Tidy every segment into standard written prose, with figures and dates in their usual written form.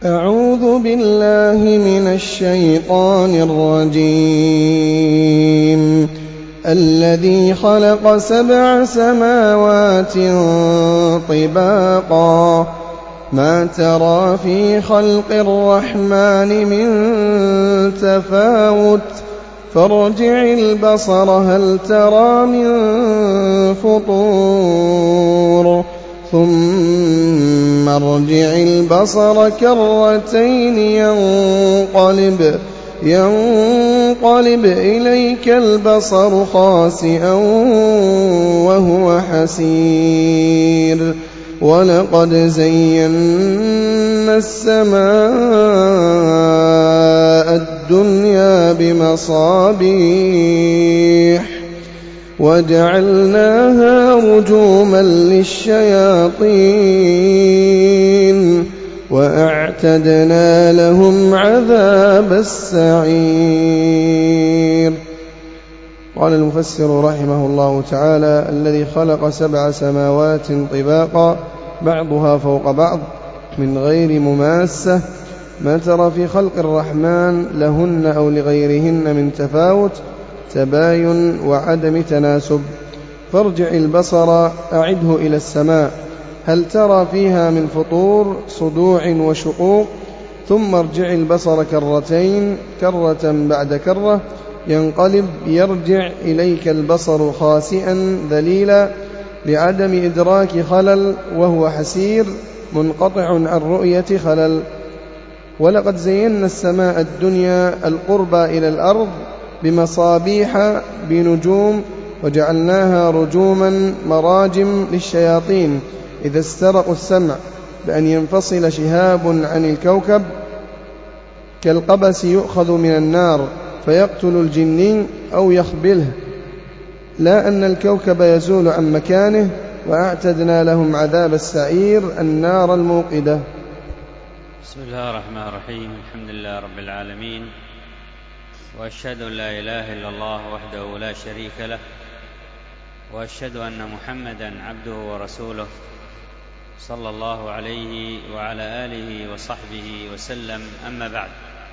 أعوذ بالله من الشيطان الرجيم. الذي خلق 7 سماوات طباقا ما ترى في خلق الرحمن من تفاوت فارجع البصر هل ترى من فطور ثم ارجع البصر كرتين ينقلب إليك البصر خاسئا وهو حسير ولقد زينا السماء الدنيا بمصابيح وجعلناها رجوما للشياطين وأعتدنا لهم عذاب السعير. قال المفسر رحمه الله تعالى: الذي خلق 7 سماوات طباقا بعضها فوق بعض من غير مماسة ما ترى في خلق الرحمن لهن أو لغيرهن من تفاوت تباين وعدم تناسب. فارجع البصر أعده إلى السماء هل ترى فيها من فطور صدوع وشقوق ثم ارجع البصر كرتين كرة بعد كرة يرجع إليك البصر خاسئا ذليلا لعدم إدراك خلل وهو حسير منقطع عن رؤية خلل. ولقد زينا السماء الدنيا القربى إلى الأرض بمصابيح بنجوم وجعلناها رجوما مراجم للشياطين إذا استرقوا السمع بأن ينفصل شهاب عن الكوكب كالقبس يؤخذ من النار فيقتل الجني أو يخبله، لا أن الكوكب يزول عن مكانه. وأعتدنا لهم عذاب السعير النار الموقدة. بسم الله الرحمن الرحيم. الحمد لله رب العالمين، وأشهد أن لا إله إلا الله وحده لا شريك له، وأشهد أن محمدا عبده ورسوله صلى الله عليه وعلى آله وصحبه وسلم. أما بعد،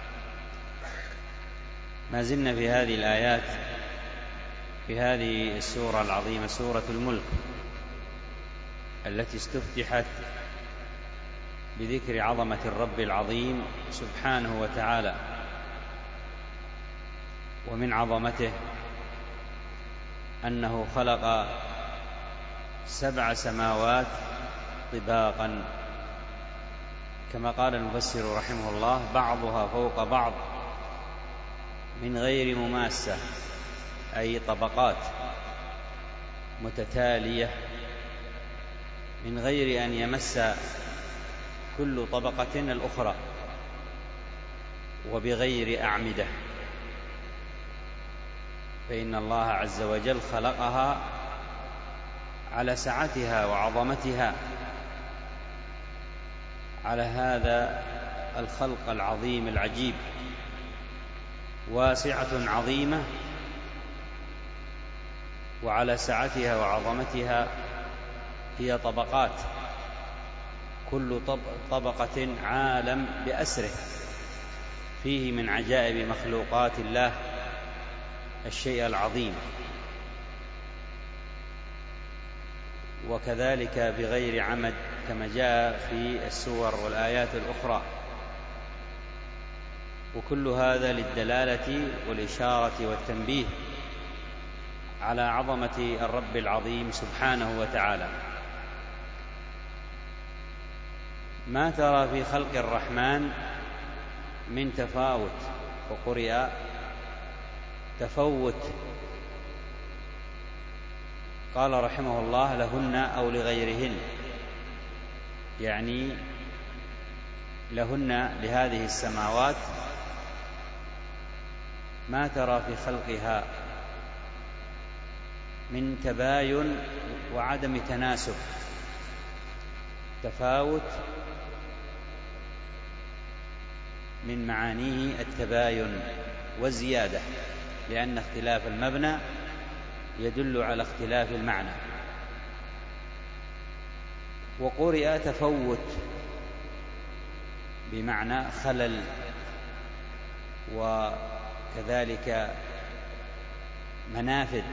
ما زلنا في هذه الآيات في هذه السورة العظيمة، سورة الملك، التي استفتحت بذكر عظمة الرب العظيم سبحانه وتعالى. ومن عظمته أنه خلق 7 سماوات طباقا، كما قال المفسر رحمه الله: بعضها فوق بعض من غير مماسة، أي طبقات متتالية من غير أن يمس كل طبقة الأخرى، وبغير أعمدة، فإن الله عز وجل خلقها على سعتها وعظمتها، على هذا الخلق العظيم العجيب، واسعة عظيمة، وعلى سعتها وعظمتها هي طبقات، كل طبقة عالم بأسره، فيه من عجائب مخلوقات الله الشيء العظيم. وكذلك بغير عمد، كما جاء في السور والآيات الأخرى. وكل هذا للدلالة والإشارة والتنبيه على عظمة الرب العظيم سبحانه وتعالى. ما ترى في خلق الرحمن من تفاوت، وقرئ تفوت. قال رحمه الله: لهن أو لغيرهن، يعني لهن لهذه السماوات ما ترى في خلقها من تباين وعدم تناسب. تفاوت من معانيه التباين والزيادة، لأن اختلاف المبنى يدل على اختلاف المعنى. وقرئ تفوت بمعنى خلل، وكذلك منافذ،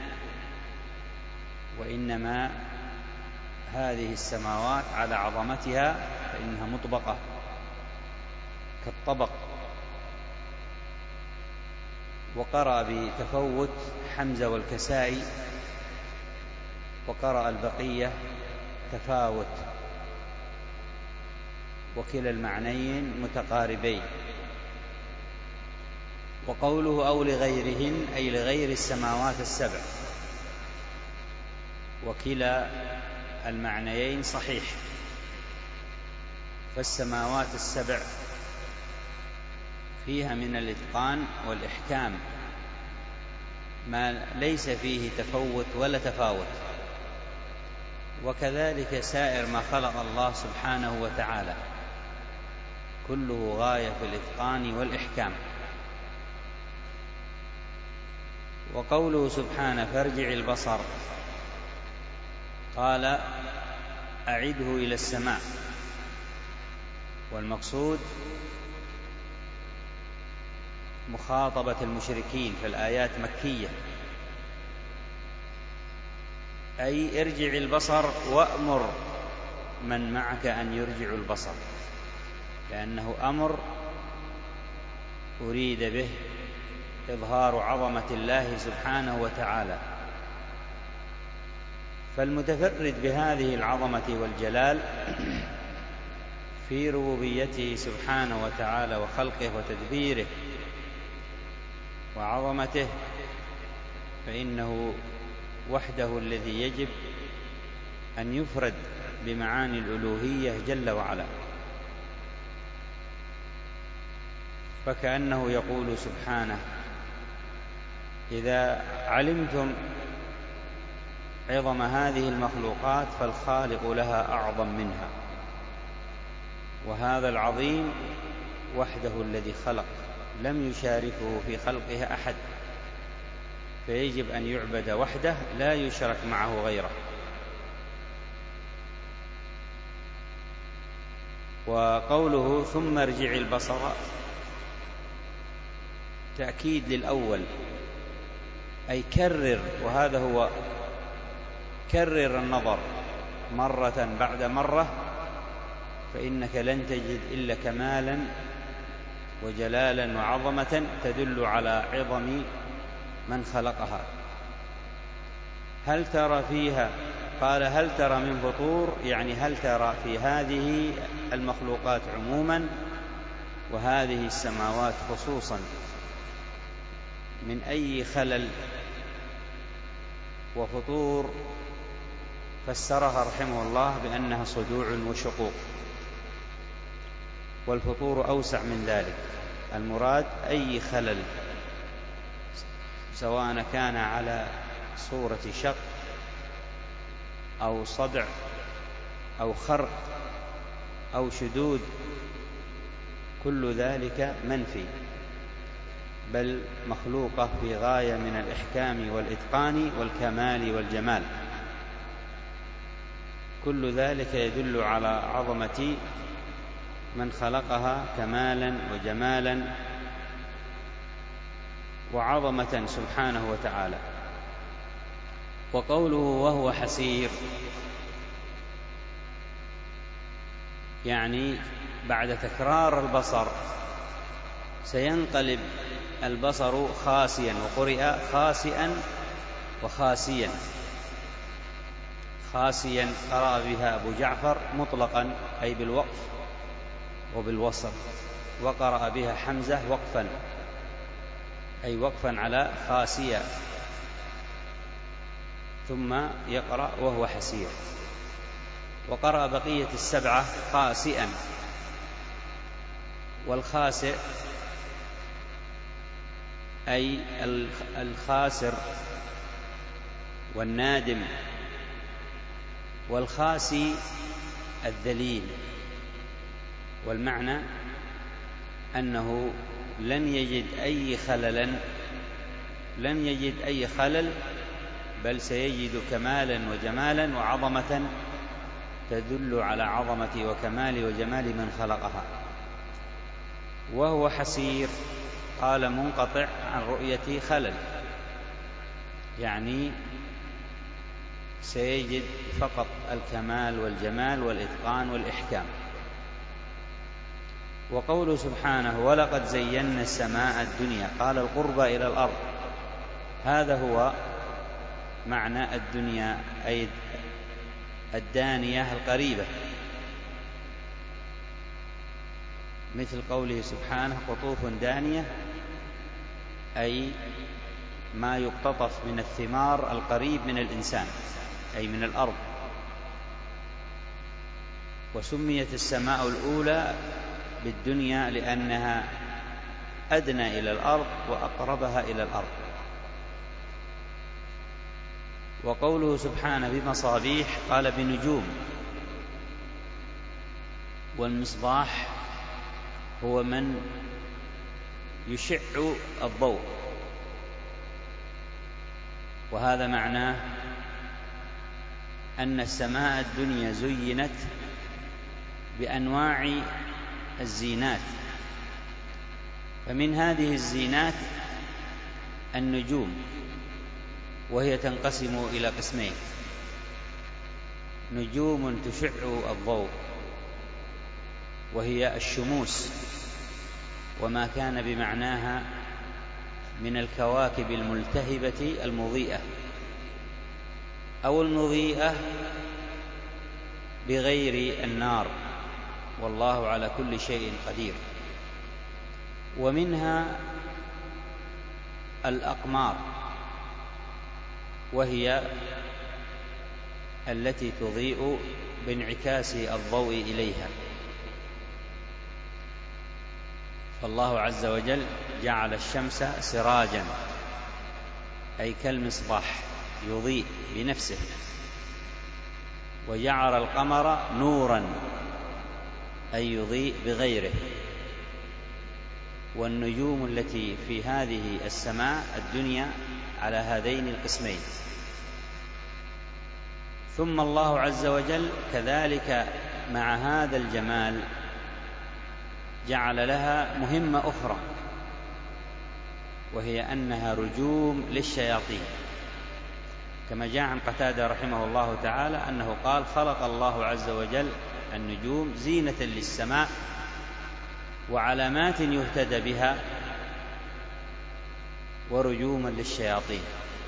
وإنما هذه السماوات على عظمتها فإنها مطبقة كالطبق. وقرأ بتفوت حمزة والكسائي، وقرأ البقية تفاوت، وكلا المعنيين متقاربين. وقوله أو لغيرهن أي لغير السماوات السبع، وكلا المعنيين صحيح، فالسماوات السبع فيها من الإتقان والإحكام ما ليس فيه تفوت ولا تفاوت، وكذلك سائر ما خلق الله سبحانه وتعالى كله غاية في الإتقان والإحكام. وقوله سبحانه فارجع البصر، قال أعده إلى السماء، والمقصود مخاطبة المشركين، في الآيات مكية، أي ارجع البصر وأمر من معك أن يرجعوا البصر، لأنه أمر أريد به إظهار عظمة الله سبحانه وتعالى. فالمتفرد بهذه العظمة والجلال في ربوبيته سبحانه وتعالى وخلقه وتدبيره وعظمته، فإنه وحده الذي يجب أن يفرد بمعاني الألوهية جل وعلا. فكأنه يقول سبحانه إذا علمتم عظم هذه المخلوقات فالخالق لها أعظم منها، وهذا العظيم وحده الذي خلق، لم يشاركه في خلقها أحد، فيجب أن يعبد وحده لا يشرك معه غيره. وقوله ثم ارجع البصر تأكيد للأول، أي كرر، وهذا هو كرر النظر مرة بعد مرة، فإنك لن تجد إلا كمالا وجلالا وعظمة تدل على عظم من خلقها. هل ترى فيها، قال هل ترى من فطور، يعني هل ترى في هذه المخلوقات عموما وهذه السماوات خصوصا من أي خلل. وفطور فسرها رحمه الله بأنها صدوع وشقوق، والفطور أوسع من ذلك، المراد أي خلل سواء كان على صورة شق أو صدع أو خرق أو شدود، كل ذلك منفي، بل مخلوقة في غاية من الإحكام والإتقان والكمال والجمال. كل ذلك يدل على عظمة من خلقها كمالا وجمالا وعظمة سبحانه وتعالى. وقوله وهو حسير، يعني بعد تكرار البصر سينقلب البصر خاسيا، وقرئ خاسئا وخاسيا. خاسيا قرأ بها أبو جعفر مطلقا أي بالوقف وبالوصل، وقرأ بها حمزة وقفا أي وقفا على خاسية، ثم يقرأ وهو حسير. وقرأ بقية السبعة خاسئا، والخاسئ أي الخاسر والنادم، والخاسي الذليل. والمعنى أنه لن يجد أي خلل، بل سيجد كمالا وجمالا وعظمة تدل على عظمة وكمال وجمال من خلقها. وهو حسير قال منقطع عن رؤية خلل، يعني سيجد فقط الكمال والجمال والإتقان والإحكام. وقوله سبحانه ولقد زينا السماء الدنيا قال القرب إلى الأرض، هذا هو معنى الدنيا أي الدانية القريبة، مثل قوله سبحانه قطوف دانية أي ما يقتطف من الثمار القريب من الإنسان أي من الأرض. وسميت السماء الأولى بالدنيا لأنها أدنى إلى الأرض وأقربها إلى الأرض. وقوله سبحانه بمصابيح قال بنجوم، والمصباح هو من يشع الضوء، وهذا معناه أن السماء الدنيا زينت بأنواع الزينات، فمن هذه الزينات النجوم، وهي تنقسم إلى قسمين: نجوم تشع الضوء وهي الشموس وما كان بمعناها من الكواكب الملتهبة المضيئة أو المضيئة بغير النار، والله على كل شيء قدير. ومنها الأقمار، وهي التي تضيء بانعكاس الضوء إليها. فالله عز وجل جعل الشمس سراجا أي كالمصباح يضيء بنفسه، وجعل القمر نورا أي يضيء بغيره. والنجوم التي في هذه السماء الدنيا على هذين القسمين. ثم الله عز وجل كذلك مع هذا الجمال جعل لها مهمة أخرى، وهي أنها رجوم للشياطين، كما جاء عن قتادة رحمه الله تعالى أنه قال خلق الله عز وجل النجوم زينة للسماء وعلامات يهتدى بها ورجوما للشياطين.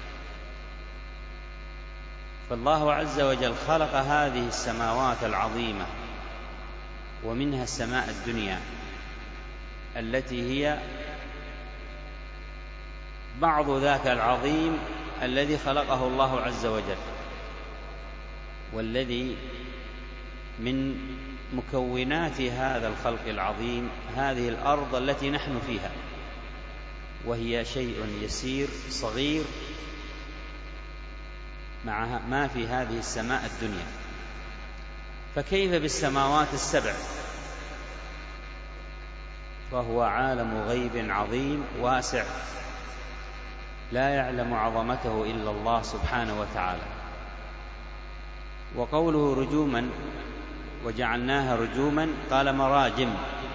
فالله عز وجل خلق هذه السماوات العظيمة، ومنها السماء الدنيا التي هي بعض ذاك العظيم الذي خلقه الله عز وجل، والذي من مكونات هذا الخلق العظيم هذه الأرض التي نحن فيها، وهي شيء يسير صغير مع ما في هذه السماء الدنيا. فكيف بالسماوات السبع؟ فهو عالم غيب عظيم واسع لا يعلم عظمته إلا الله سبحانه وتعالى. وقوله رجوما وجعلناها رجوما قال مراجم،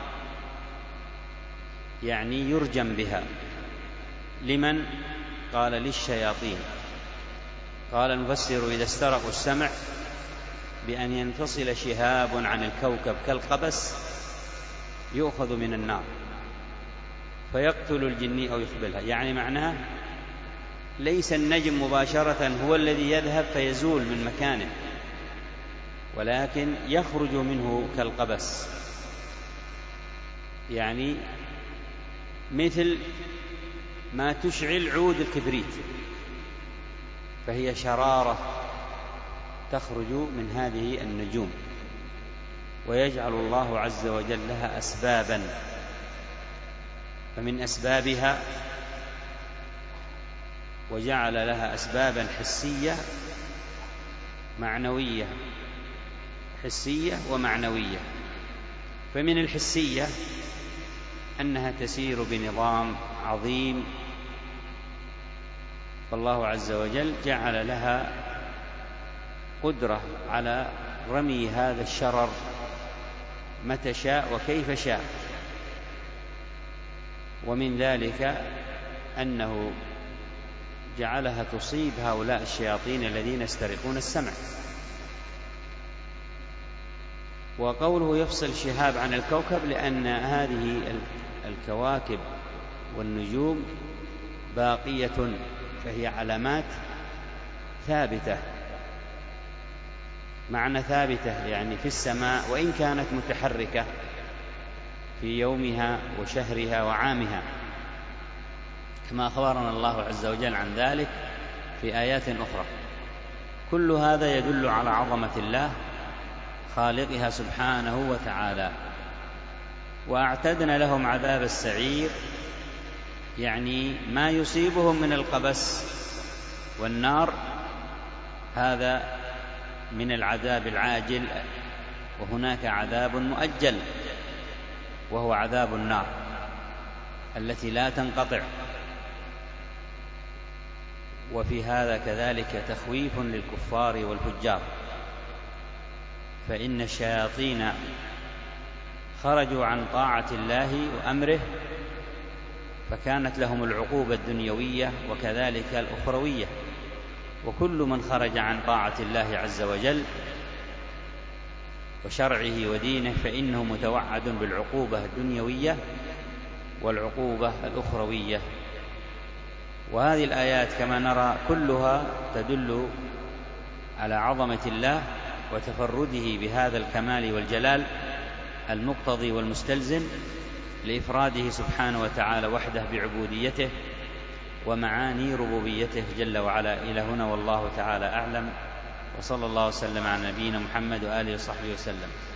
يعني يرجم بها. لمن؟ قال للشياطين. قال المفسر إذا استرقوا السمع بأن ينفصل شهاب عن الكوكب كالقبس يؤخذ من النار فيقتل الجني أو يخبلها، يعني معناه ليس النجم مباشرة هو الذي يذهب فيزول من مكانه، ولكن يخرج منه كالقبس، يعني مثل ما تشعل عود الكبريت، فهي شرارة تخرج من هذه النجوم. ويجعل الله عز وجل لها أسبابا، فمن أسبابها وجعل لها أسبابا حسية معنوية، حسية ومعنوية. فمن الحسية أنها تسير بنظام عظيم، فالله عز وجل جعل لها قدرة على رمي هذا الشرر متى شاء وكيف شاء، ومن ذلك أنه جعلها تصيب هؤلاء الشياطين الذين يسترقون السمع. وقوله يفصل شهاب عن الكوكب لأن هذه الكواكب والنجوم باقية، فهي علامات ثابتة. معنى ثابتة يعني في السماء، وإن كانت متحركة في يومها وشهرها وعامها، كما أخبرنا الله عز وجل عن ذلك في آيات أخرى. كل هذا يدل على عظمة الله خالقها سبحانه وتعالى. وأعتدنا لهم عذاب السعير، يعني ما يصيبهم من القبس والنار، هذا من العذاب العاجل. وهناك عذاب مؤجل وهو عذاب النار التي لا تنقطع. وفي هذا كذلك تخويف للكفار والفجار، فإن الشياطين خرجوا عن طاعة الله وأمره، فكانت لهم العقوبة الدنيوية وكذلك الأخروية. وكل من خرج عن طاعة الله عز وجل وشرعه ودينه فإنه متوعد بالعقوبة الدنيوية والعقوبة الأخروية. وهذه الآيات كما نرى كلها تدل على عظمة الله وتفرده بهذا الكمال والجلال المقتضي والمستلزم لإفراده سبحانه وتعالى وحده بعبوديته ومعاني ربوبيته جل وعلا. إلى هنا والله تعالى أعلم، وصلى الله وسلم على نبينا محمد وآله وصحبه وسلم.